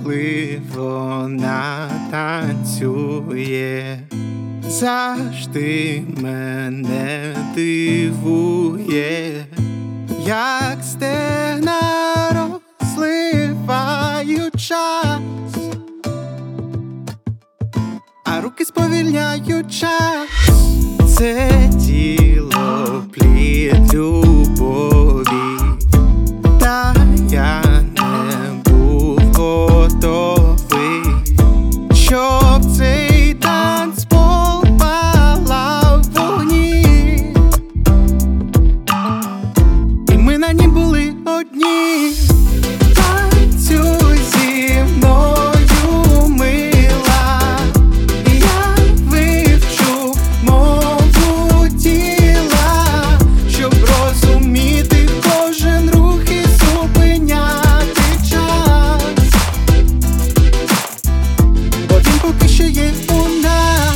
коли вона танцює, завжди мене дивує, як стегна розливають час, а руки сповільняють час. Це тіло плід любові, та я не був готовий, щоб цей танцпол палав в вогні, і ми на ній були одні. Танцюй зі мною, мила, я вивчу мову тіла, щоб розуміти кожен рух і зупиняти час, бо він поки що є у нас.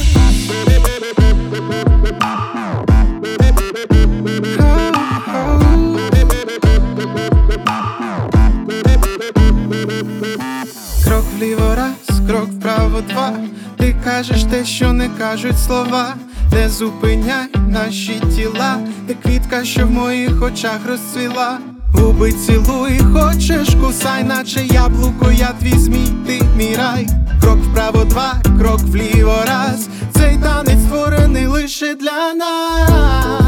Крок вліво раз, крок вправо два. Ти кажеш те, що не кажуть слова. Не зупиняй наші тіла, ти квітка, що в моїх очах розцвіла. Губи цілуй, хочеш кусай, наче яблуко, я твій змій, ти мій рай. Крок вправо два, крок вліво раз. Цей танець створений лише для нас.